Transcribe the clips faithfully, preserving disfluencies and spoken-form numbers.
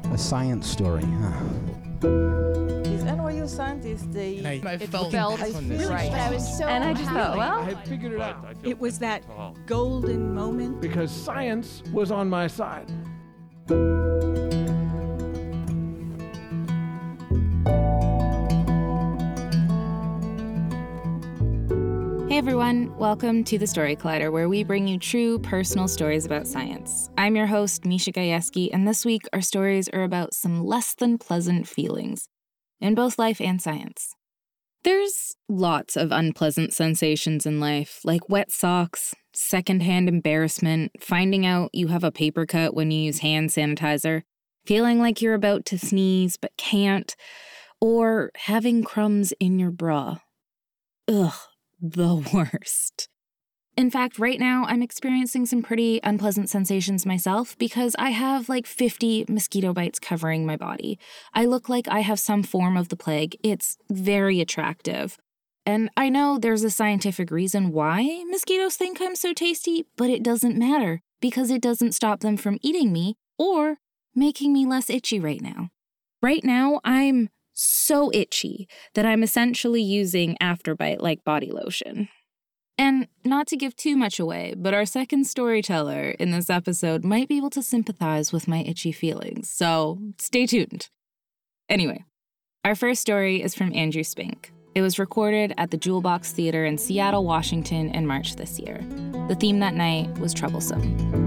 A science story, huh? These N Y U scientists, they... And I, I it felt, felt on this. right. But I was so And I just thought, well... I had figured it out. It was that golden moment. Because science was on my side. Hey everyone, welcome to The Story Collider, where we bring you true personal stories about science. I'm your host, Misha Gajewski, and this week our stories are about some less than pleasant feelings in both life and science. There's lots of unpleasant sensations in life, like wet socks, secondhand embarrassment, finding out you have a paper cut when you use hand sanitizer, feeling like you're about to sneeze but can't, or having crumbs in your bra. Ugh. The worst. In fact, right now I'm experiencing some pretty unpleasant sensations myself because I have like fifty mosquito bites covering my body. I look like I have some form of the plague. It's very attractive. And I know there's a scientific reason why mosquitoes think I'm so tasty, but it doesn't matter because it doesn't stop them from eating me or making me less itchy right now. Right now, I'm so itchy that I'm essentially using Afterbite like body lotion. And not to give too much away, but our second storyteller in this episode might be able to sympathize with my itchy feelings, so stay tuned. Anyway, our first story is from Andrew Spink. It was recorded at the Jewel Box Theater in Seattle, Washington in March this year. The theme that night was troublesome.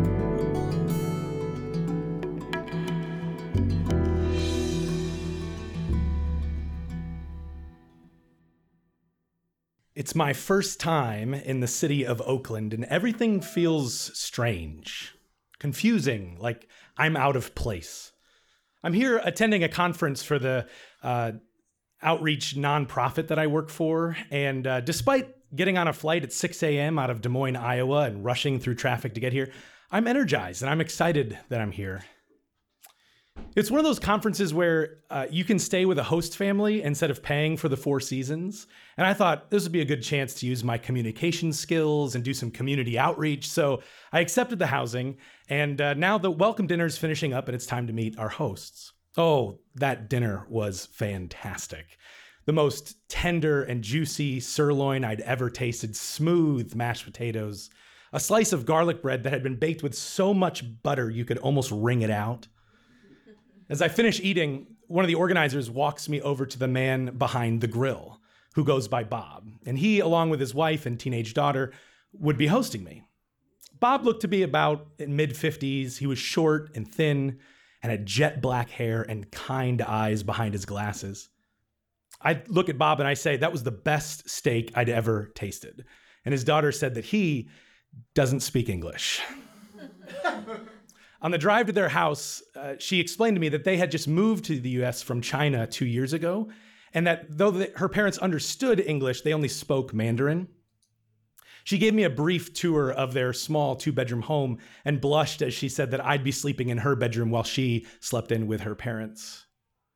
It's my first time in the city of Oakland, and everything feels strange, confusing, like I'm out of place. I'm here attending a conference for the uh, outreach nonprofit that I work for, and uh, despite getting on a flight at six a.m. out of Des Moines, Iowa, and rushing through traffic to get here, I'm energized and I'm excited that I'm here. It's one of those conferences where uh, you can stay with a host family instead of paying for the Four Seasons. And I thought this would be a good chance to use my communication skills and do some community outreach. So I accepted the housing. And uh, now the welcome dinner is finishing up and it's time to meet our hosts. Oh, that dinner was fantastic. The most tender and juicy sirloin I'd ever tasted, smooth mashed potatoes, a slice of garlic bread that had been baked with so much butter you could almost wring it out. As I finish eating, one of the organizers walks me over to the man behind the grill, who goes by Bob, and he, along with his wife and teenage daughter, would be hosting me. Bob looked to be about in mid-fifties. He was short and thin and had jet black hair and kind eyes behind his glasses. I look at Bob and I say, that was the best steak I'd ever tasted. And his daughter said that he doesn't speak English. On the drive to their house, uh, she explained to me that they had just moved to the U S from China two years ago, and that though the, her parents understood English, they only spoke Mandarin. She gave me a brief tour of their small two-bedroom home and blushed as she said that I'd be sleeping in her bedroom while she slept in with her parents.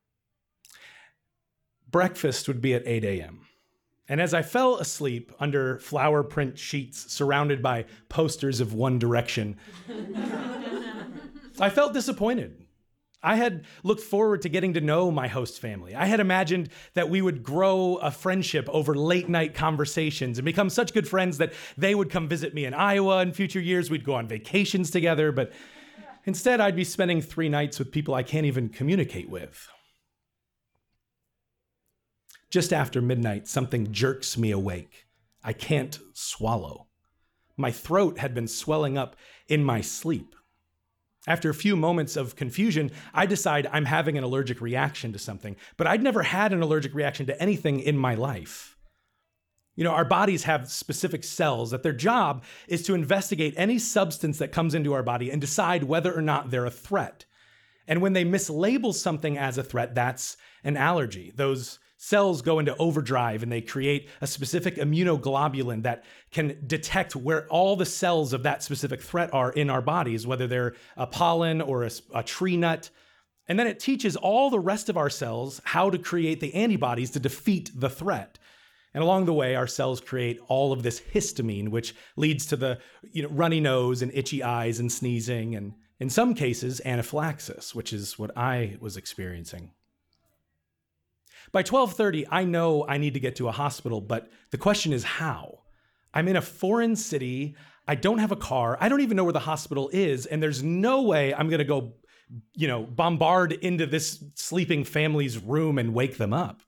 Breakfast would be at eight a.m. And as I fell asleep under flower print sheets surrounded by posters of One Direction, I felt disappointed. I had looked forward to getting to know my host family. I had imagined that we would grow a friendship over late night conversations and become such good friends that they would come visit me in Iowa in future years. We'd go on vacations together, but instead I'd be spending three nights with people I can't even communicate with. Just after midnight, something jerks me awake. I can't swallow. My throat had been swelling up in my sleep. After a few moments of confusion, I decide I'm having an allergic reaction to something, but I'd never had an allergic reaction to anything in my life. You know, our bodies have specific cells that their job is to investigate any substance that comes into our body and decide whether or not they're a threat. And when they mislabel something as a threat, that's an allergy. Those cells go into overdrive and they create a specific immunoglobulin that can detect where all the cells of that specific threat are in our bodies, whether they're a pollen or a, a tree nut. And then it teaches all the rest of our cells how to create the antibodies to defeat the threat. And along the way, our cells create all of this histamine, which leads to the you know, runny nose and itchy eyes and sneezing. And In some cases, anaphylaxis, which is what I was experiencing. By twelve thirty, I know I need to get to a hospital, but the question is how? I'm in a foreign city. I don't have a car. I don't even know where the hospital is, and there's no way I'm going to go, you know, bombard into this sleeping family's room and wake them up.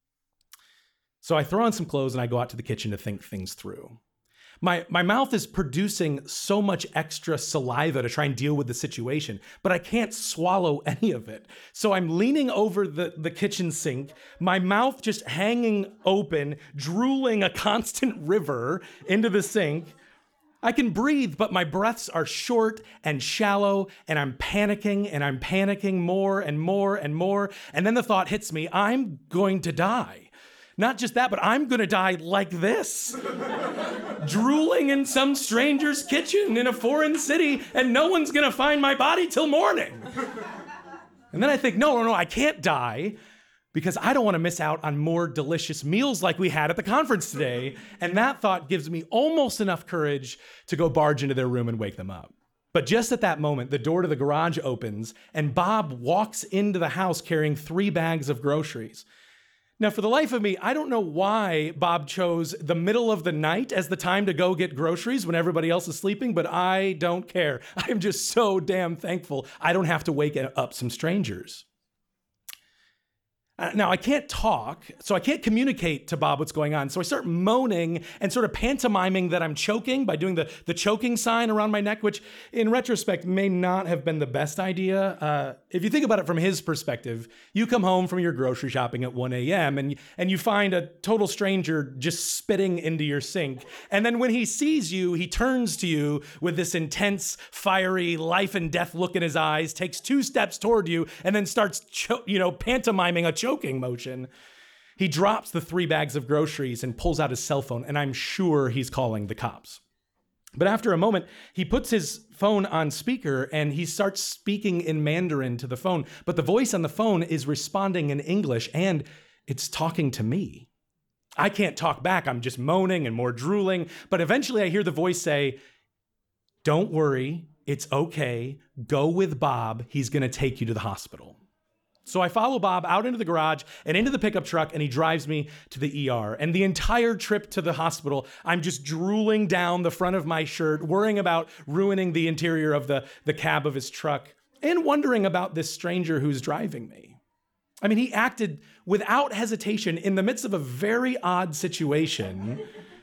So I throw on some clothes and I go out to the kitchen to think things through. My, my mouth is producing so much extra saliva to try and deal with the situation, but I can't swallow any of it. So I'm leaning over the, the kitchen sink, my mouth just hanging open, drooling a constant river into the sink. I can breathe, but my breaths are short and shallow, and I'm panicking, and I'm panicking more and more and more. And then the thought hits me, I'm going to die. Not just that, but I'm gonna die like this. Drooling in some stranger's kitchen in a foreign city, and no one's gonna find my body till morning. And then I think, no, no, no, I can't die because I don't wanna miss out on more delicious meals like we had at the conference today. And that thought gives me almost enough courage to go barge into their room and wake them up. But just at that moment, the door to the garage opens, and Bob walks into the house carrying three bags of groceries. Now, for the life of me, I don't know why Bob chose the middle of the night as the time to go get groceries when everybody else is sleeping, but I don't care. I'm just so damn thankful I don't have to wake up some strangers. Now, I can't talk, so I can't communicate to Bob what's going on. So I start moaning and sort of pantomiming that I'm choking by doing the, the choking sign around my neck, which in retrospect may not have been the best idea. Uh, if you think about it from his perspective, you come home from your grocery shopping at one a.m. and, and you find a total stranger just spitting into your sink. And then when he sees you, he turns to you with this intense, fiery, life and death look in his eyes, takes two steps toward you, and then starts cho- you know, pantomiming a choke choking motion. He drops the three bags of groceries and pulls out his cell phone, and I'm sure he's calling the cops. But after a moment, he puts his phone on speaker and he starts speaking in Mandarin to the phone, but the voice on the phone is responding in English and it's talking to me. I can't talk back. I'm just moaning and more drooling, but eventually I hear the voice say, "Don't worry, it's okay. Go with Bob. He's going to take you to the hospital." So I follow Bob out into the garage and into the pickup truck, and he drives me to the E R. And the entire trip to the hospital, I'm just drooling down the front of my shirt, worrying about ruining the interior of the, the cab of his truck, and wondering about this stranger who's driving me. I mean, he acted without hesitation in the midst of a very odd situation.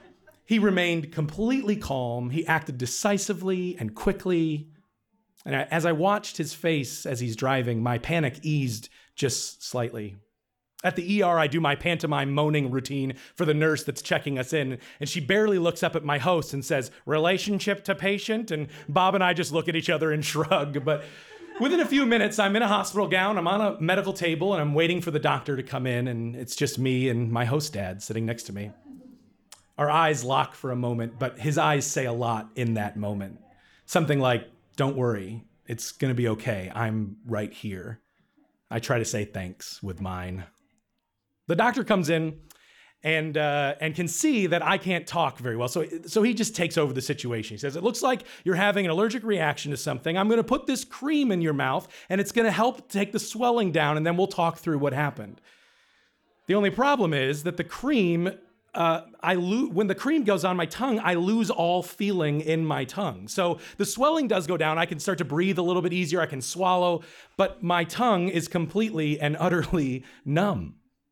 He remained completely calm. He acted decisively and quickly. And as I watched his face as he's driving, my panic eased just slightly. At the E R, I do my pantomime moaning routine for the nurse that's checking us in, and she barely looks up at my host and says, "Relationship to patient?" And Bob and I just look at each other and shrug. But within a few minutes, I'm in a hospital gown, I'm on a medical table, and I'm waiting for the doctor to come in, and it's just me and my host dad sitting next to me. Our eyes lock for a moment, but his eyes say a lot in that moment. Something like, "Don't worry, it's gonna be okay. I'm right here." I try to say thanks with mine. The doctor comes in and uh, and can see that I can't talk very well. So, so he just takes over the situation. He says, "It looks like you're having an allergic reaction to something. I'm gonna put this cream in your mouth and it's gonna help take the swelling down, and then we'll talk through what happened." The only problem is that the cream Uh, I lo- when the cream goes on my tongue, I lose all feeling in my tongue. So the swelling does go down. I can start to breathe a little bit easier. I can swallow, but my tongue is completely and utterly numb.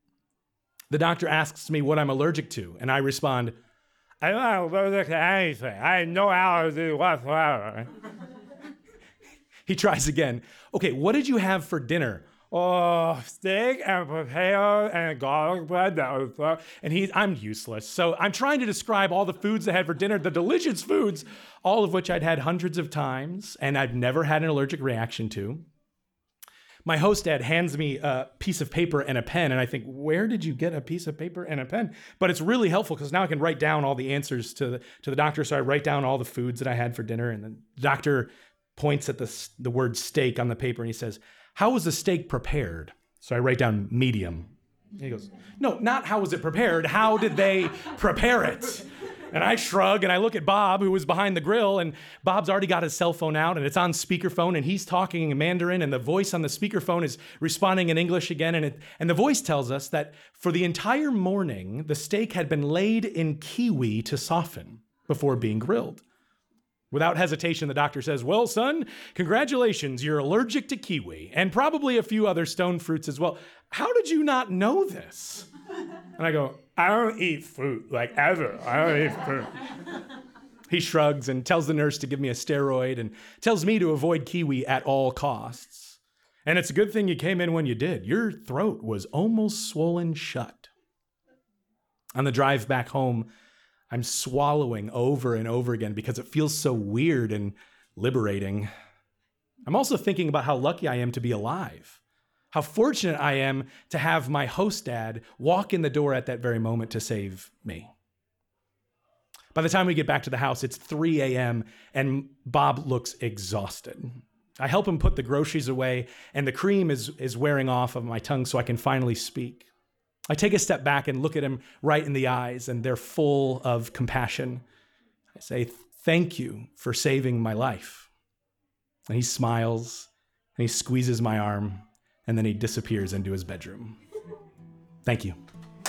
The doctor asks me what I'm allergic to, and I respond, "I'm not allergic to anything. I have no allergy whatsoever." He tries again. "Okay, what did you have for dinner?" "Oh, steak and potato and garlic bread." That was fun. And he, I'm useless. So I'm trying to describe all the foods I had for dinner, the delicious foods, all of which I'd had hundreds of times and I've never had an allergic reaction to. My host dad hands me a piece of paper and a pen, and I think, where did you get a piece of paper and a pen? But it's really helpful because now I can write down all the answers to the, to the doctor. So I write down all the foods that I had for dinner, and the doctor points at the, the word steak on the paper and he says, "How was the steak prepared?" So I write down medium. He goes, "No, not how was it prepared. How did they prepare it?" And I shrug and I look at Bob, who was behind the grill, and Bob's already got his cell phone out and it's on speakerphone and he's talking in Mandarin and the voice on the speakerphone is responding in English again. And, it, and the voice tells us that for the entire morning, the steak had been laid in kiwi to soften before being grilled. Without hesitation, the doctor says, well, son, congratulations, you're allergic to kiwi and probably a few other stone fruits as well. How did you not know this? And I go, I don't eat fruit, like ever. I don't eat fruit. He shrugs and tells the nurse to give me a steroid and tells me to avoid kiwi at all costs. And it's a good thing you came in when you did. Your throat was almost swollen shut. On the drive back home, I'm swallowing over and over again because it feels so weird and liberating. I'm also thinking about how lucky I am to be alive. How fortunate I am to have my host dad walk in the door at that very moment to save me. By the time we get back to the house, it's three a.m. and Bob looks exhausted. I help him put the groceries away and the cream is, is wearing off of my tongue so I can finally speak. I take a step back and look at him right in the eyes and they're full of compassion. I say, thank you for saving my life. And he smiles and he squeezes my arm. And then he disappears into his bedroom. Thank you.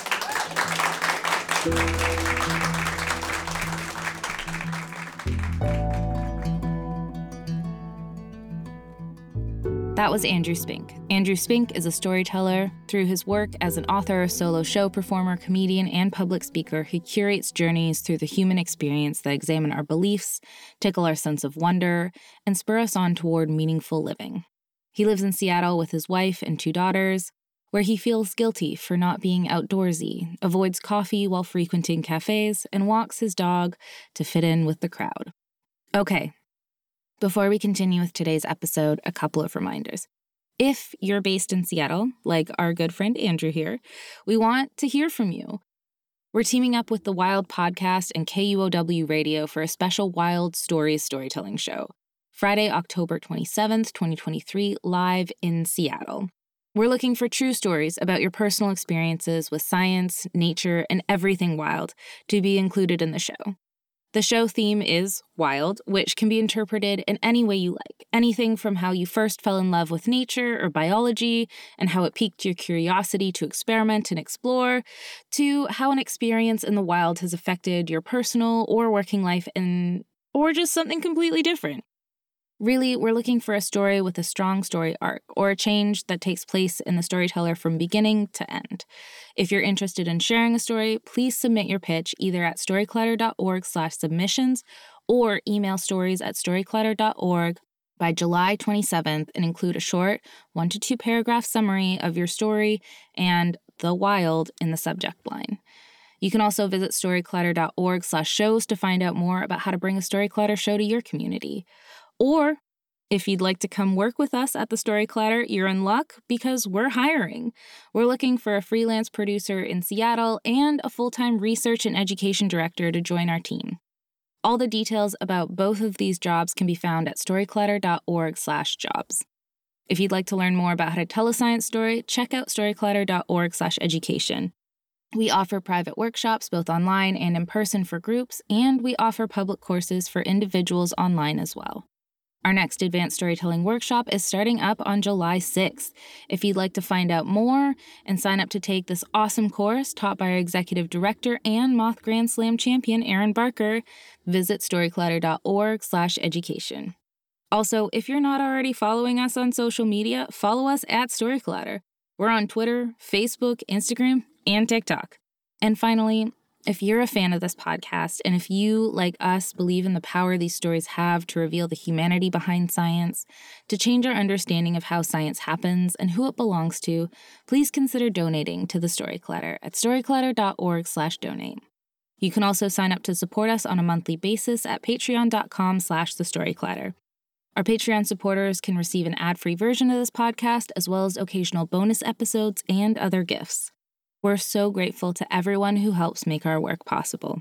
That was Andrew Spink. Andrew Spink is a storyteller. Through his work as an author, solo show performer, comedian, and public speaker, he curates journeys through the human experience that examine our beliefs, tickle our sense of wonder, and spur us on toward meaningful living. He lives in Seattle with his wife and two daughters, where he feels guilty for not being outdoorsy, avoids coffee while frequenting cafes, and walks his dog to fit in with the crowd. Okay, before we continue with today's episode, a couple of reminders. If you're based in Seattle, like our good friend Andrew here, we want to hear from you. We're teaming up with the Wild Podcast and K U O W Radio for a special Wild Stories storytelling show. Friday, October twenty-seventh, twenty twenty-three, live in Seattle. We're looking for true stories about your personal experiences with science, nature, and everything wild to be included in the show. The show theme is wild, which can be interpreted in any way you like. Anything from how you first fell in love with nature or biology and how it piqued your curiosity to experiment and explore, to how an experience in the wild has affected your personal or working life in, or just something completely different. Really, we're looking for a story with a strong story arc, or a change that takes place in the storyteller from beginning to end. If you're interested in sharing a story, please submit your pitch either at storyclatter.org slash submissions or email stories at storyclatter dot org by July twenty-seventh and include a short one to two paragraph summary of your story and the wild in the subject line. You can also visit storyclatter.org slash shows to find out more about how to bring a Storyclatter show to your community. Or if you'd like to come work with us at the Story Clatter, you're in luck because we're hiring. We're looking for a freelance producer in Seattle and a full-time research and education director to join our team. All the details about both of these jobs can be found at storyclatter.org slash jobs. If you'd like to learn more about how to tell a science story, check out storyclatter.org slash education. We offer private workshops both online and in person for groups, and we offer public courses for individuals online as well. Our next advanced storytelling workshop is starting up on July sixth. If you'd like to find out more and sign up to take this awesome course taught by our executive director and Moth Grand Slam champion, Aaron Barker, visit storyclatter.org slash education. Also, if you're not already following us on social media, follow us at Storyclatter. We're on Twitter, Facebook, Instagram, and TikTok. And finally, if you're a fan of this podcast, and if you, like us, believe in the power these stories have to reveal the humanity behind science, to change our understanding of how science happens and who it belongs to, please consider donating to the Storyclatter at storyclatter.org slash donate. You can also sign up to support us on a monthly basis at patreon.com slash the Storyclatter. Our Patreon supporters can receive an ad-free version of this podcast, as well as occasional bonus episodes and other gifts. We're so grateful to everyone who helps make our work possible.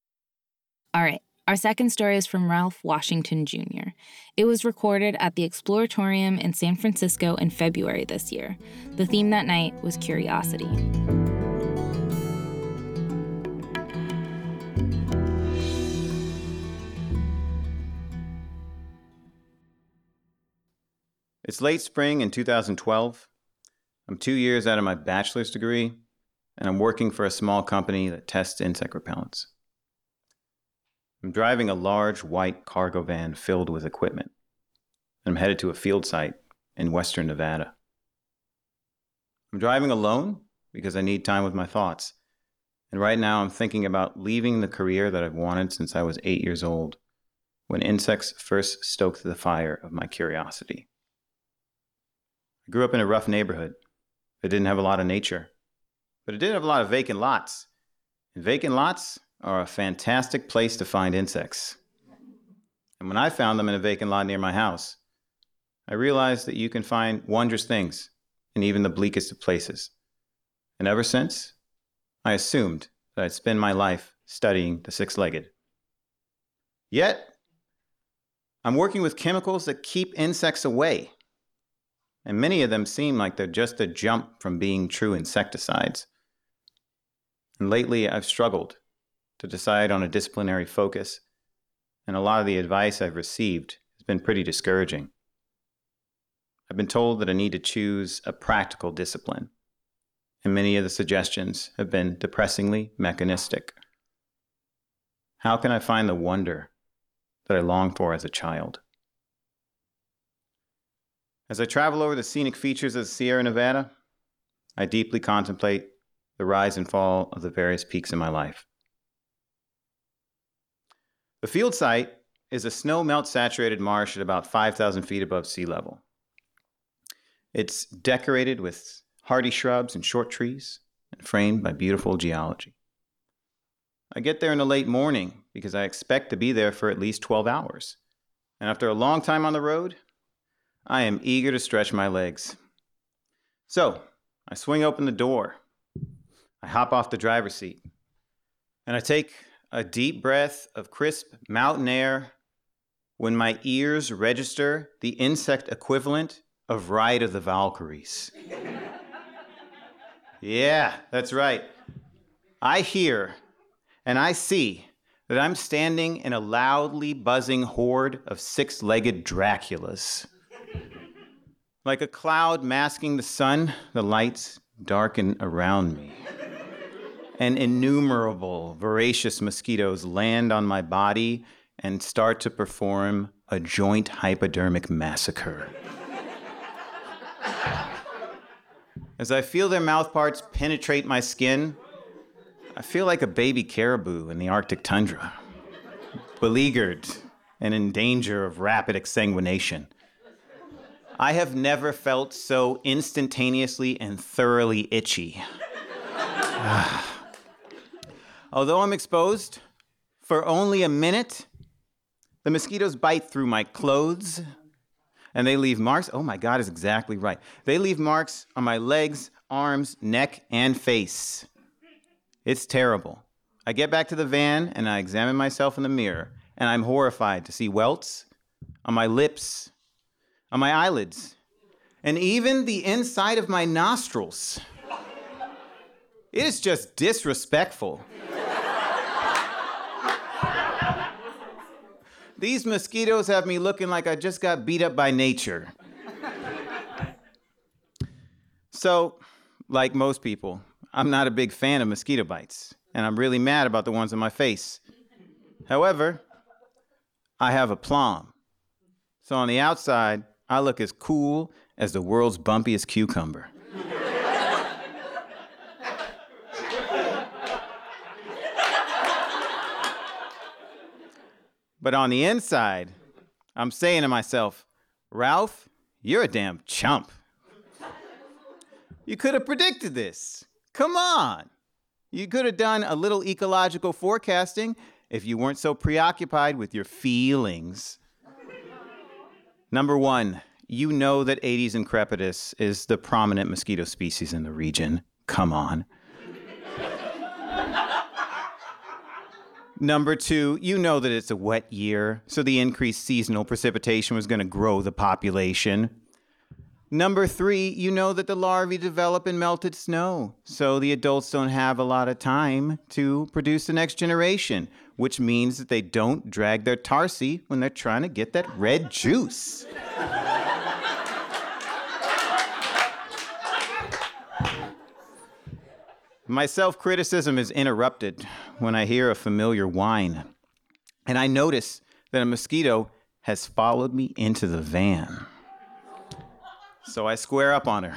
All right, our second story is from Ralph Washington Junior It was recorded at the Exploratorium in San Francisco in February this year. The theme that night was curiosity. It's late spring in two thousand twelve. I'm two years out of my bachelor's degree, and I'm working for a small company that tests insect repellents. I'm driving a large white cargo van filled with equipment, and I'm headed to a field site in western Nevada. I'm driving alone because I need time with my thoughts, and right now I'm thinking about leaving the career that I've wanted since I was eight years old, when insects first stoked the fire of my curiosity. I grew up in a rough neighborhood that didn't have a lot of nature, but it did have a lot of vacant lots. And vacant lots are a fantastic place to find insects. And when I found them in a vacant lot near my house, I realized that you can find wondrous things in even the bleakest of places. And ever since, I assumed that I'd spend my life studying the six-legged. Yet, I'm working with chemicals that keep insects away. And many of them seem like they're just a jump from being true insecticides. And lately, I've struggled to decide on a disciplinary focus, and a lot of the advice I've received has been pretty discouraging. I've been told that I need to choose a practical discipline, and many of the suggestions have been depressingly mechanistic. How can I find the wonder that I longed for as a child? As I travel over the scenic features of the Sierra Nevada, I deeply contemplate the rise and fall of the various peaks in my life. The field site is a snow melt saturated marsh at about five thousand feet above sea level. It's decorated with hardy shrubs and short trees and framed by beautiful geology. I get there in the late morning because I expect to be there for at least twelve hours. And after a long time on the road, I am eager to stretch my legs. So, I swing open the door. I hop off the driver's seat. And I take a deep breath of crisp mountain air when my ears register the insect equivalent of Ride of the Valkyries. Yeah, that's right. I hear and I see that I'm standing in a loudly buzzing horde of six-legged Draculas. Like a cloud masking the sun, the lights darken around me. And innumerable voracious mosquitoes land on my body and start to perform a joint hypodermic massacre. As I feel their mouthparts penetrate my skin, I feel like a baby caribou in the Arctic tundra, beleaguered and in danger of rapid exsanguination. I have never felt so instantaneously and thoroughly itchy. Although I'm exposed for only a minute, the mosquitoes bite through my clothes, and they leave marks. Oh my God, is exactly right. They leave marks on my legs, arms, neck, and face. It's terrible. I get back to the van, and I examine myself in the mirror, and I'm horrified to see welts on my lips, on my eyelids, and even the inside of my nostrils. It is just disrespectful. These mosquitoes have me looking like I just got beat up by nature. So, like most people, I'm not a big fan of mosquito bites, and I'm really mad about the ones on my face. However, I have aplomb. So on the outside, I look as cool as the world's bumpiest cucumber. But on the inside, I'm saying to myself, Ralph, you're a damn chump. You could have predicted this. Come on. You could have done a little ecological forecasting if you weren't so preoccupied with your feelings. Number one, you know that Aedes increpidus is the prominent mosquito species in the region. Come on. Number two, you know that it's a wet year, so the increased seasonal precipitation was going to grow the population. Number three, you know that the larvae develop in melted snow, so the adults don't have a lot of time to produce the next generation, which means that they don't drag their tarsi when they're trying to get that red juice. My self-criticism is interrupted when I hear a familiar whine, and I notice that a mosquito has followed me into the van. So I square up on her,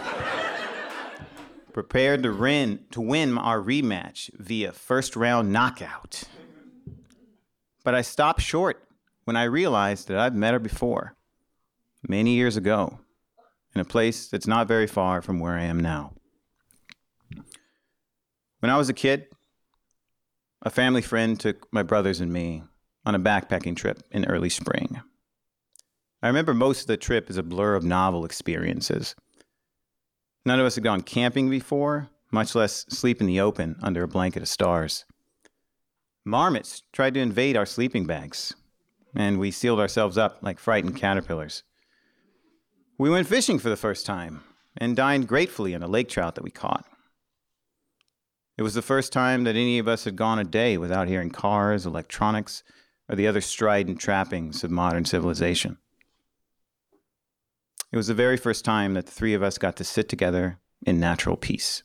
prepared to win, to win our rematch via first-round knockout. But I stop short when I realize that I've met her before, many years ago, in a place that's not very far from where I am now. When I was a kid, a family friend took my brothers and me on a backpacking trip in early spring. I remember most of the trip as a blur of novel experiences. None of us had gone camping before, much less sleep in the open under a blanket of stars. Marmots tried to invade our sleeping bags, and we sealed ourselves up like frightened caterpillars. We went fishing for the first time and dined gratefully on a lake trout that we caught. It was the first time that any of us had gone a day without hearing cars, electronics, or the other strident trappings of modern civilization. It was the very first time that the three of us got to sit together in natural peace.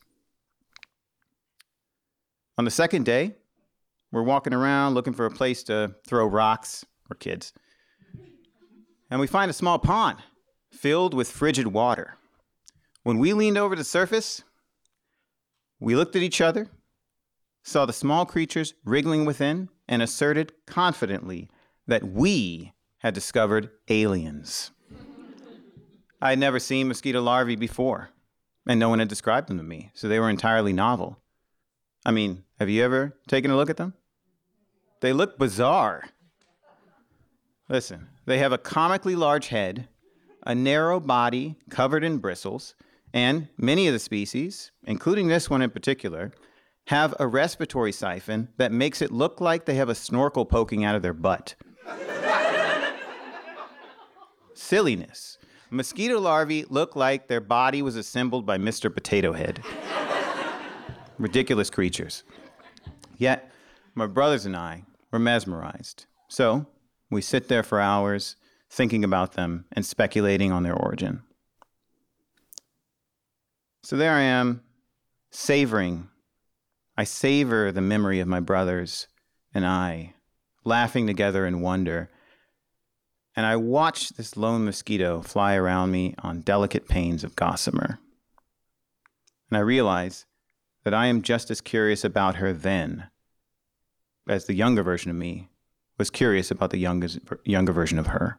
On the second day, we're walking around looking for a place to throw rocks, we're kids, and we find a small pond filled with frigid water. When we leaned over the surface, we looked at each other, saw the small creatures wriggling within, and asserted confidently that we had discovered aliens. I had never seen mosquito larvae before, and no one had described them to me, so they were entirely novel. I mean, have you ever taken a look at them? They look bizarre. Listen, they have a comically large head, a narrow body covered in bristles, and many of the species, including this one in particular, have a respiratory siphon that makes it look like they have a snorkel poking out of their butt. Silliness. Mosquito larvae look like their body was assembled by Mister Potato Head. Ridiculous creatures. Yet, my brothers and I were mesmerized. So, we sit there for hours, thinking about them and speculating on their origin. So there I am, savoring. I savor the memory of my brothers and I, laughing together in wonder. And I watch this lone mosquito fly around me on delicate panes of gossamer. And I realize that I am just as curious about her then as the younger version of me was curious about the youngest, younger version of her.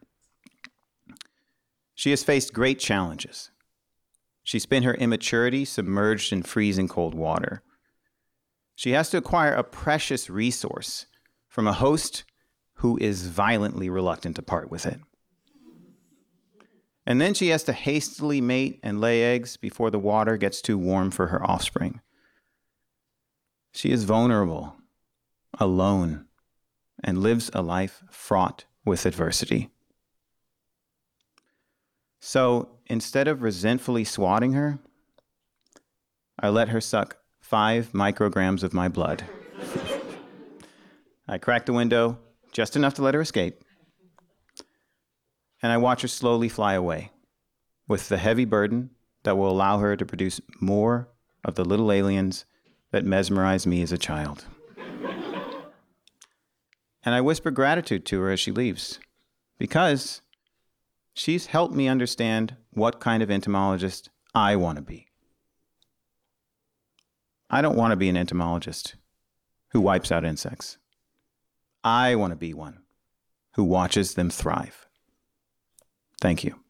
She has faced great challenges. She spent her immaturity submerged in freezing cold water. She has to acquire a precious resource from a host who is violently reluctant to part with it. And then she has to hastily mate and lay eggs before the water gets too warm for her offspring. She is vulnerable, alone, and lives a life fraught with adversity. So instead of resentfully swatting her, I let her suck five micrograms of my blood. I crack the window just enough to let her escape, and I watch her slowly fly away with the heavy burden that will allow her to produce more of the little aliens that mesmerized me as a child. And I whisper gratitude to her as she leaves, because she's helped me understand what kind of entomologist I want to be. I don't want to be an entomologist who wipes out insects. I want to be one who watches them thrive. Thank you.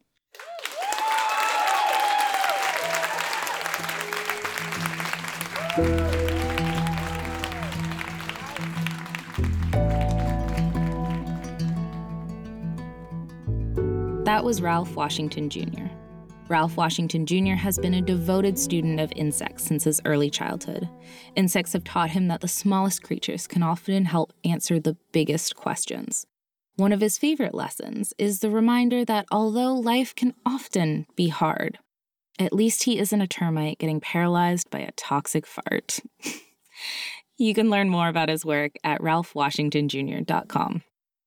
That was Ralph Washington Junior Ralph Washington Junior has been a devoted student of insects since his early childhood. Insects have taught him that the smallest creatures can often help answer the biggest questions. One of his favorite lessons is the reminder that although life can often be hard, at least he isn't a termite getting paralyzed by a toxic fart. You can learn more about his work at ralph washington junior dot com.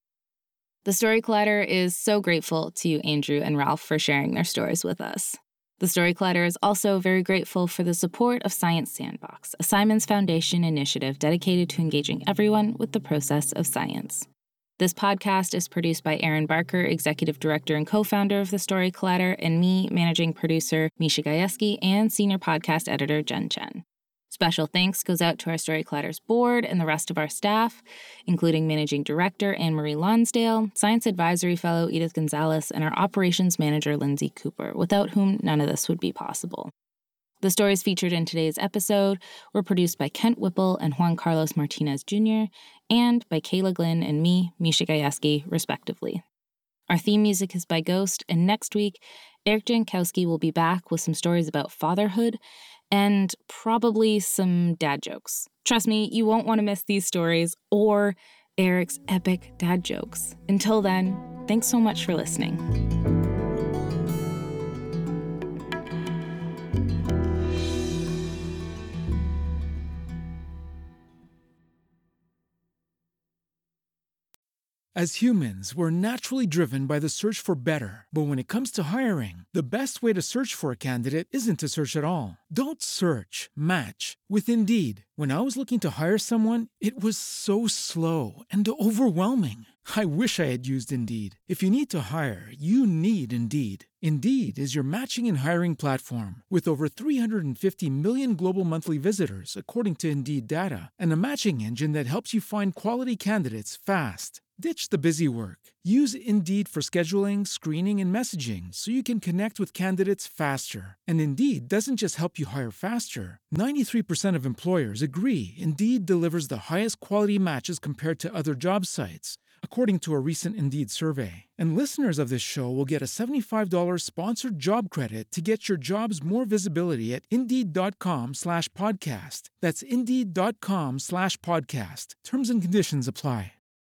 The Story Collider is so grateful to you, Andrew and Ralph, for sharing their stories with us. The Story Collider is also very grateful for the support of Science Sandbox, a Simons Foundation initiative dedicated to engaging everyone with the process of science. This podcast is produced by Erin Barker, Executive Director and co-founder of The Story Collider, and me, Managing Producer Misha Gajewski, and Senior Podcast Editor Jen Chen. Special thanks goes out to our Story Collider's board and the rest of our staff, including Managing Director Anne-Marie Lonsdale, Science Advisory Fellow Edith Gonzalez, and our Operations Manager Lindsay Cooper, without whom none of this would be possible. The stories featured in today's episode were produced by Kent Whipple and Juan Carlos Martinez Junior, and by Kayla Glynn and me, Misha Gajewski, respectively. Our theme music is by Ghost, and next week, Eric Jankowski will be back with some stories about fatherhood and probably some dad jokes. Trust me, you won't want to miss these stories or Eric's epic dad jokes. Until then, thanks so much for listening. As humans, we're naturally driven by the search for better. But when it comes to hiring, the best way to search for a candidate isn't to search at all. Don't search, match with Indeed. When I was looking to hire someone, it was so slow and overwhelming. I wish I had used Indeed. If you need to hire, you need Indeed. Indeed is your matching and hiring platform with over three hundred fifty million global monthly visitors, according to Indeed data, and a matching engine that helps you find quality candidates fast. Ditch the busy work. Use Indeed for scheduling, screening, and messaging so you can connect with candidates faster. And Indeed doesn't just help you hire faster. ninety-three percent of employers agree Indeed delivers the highest quality matches compared to other job sites, according to a recent Indeed survey. And listeners of this show will get a seventy-five dollars sponsored job credit to get your jobs more visibility at Indeed.com slash podcast. That's Indeed.com slash podcast. Terms and conditions apply.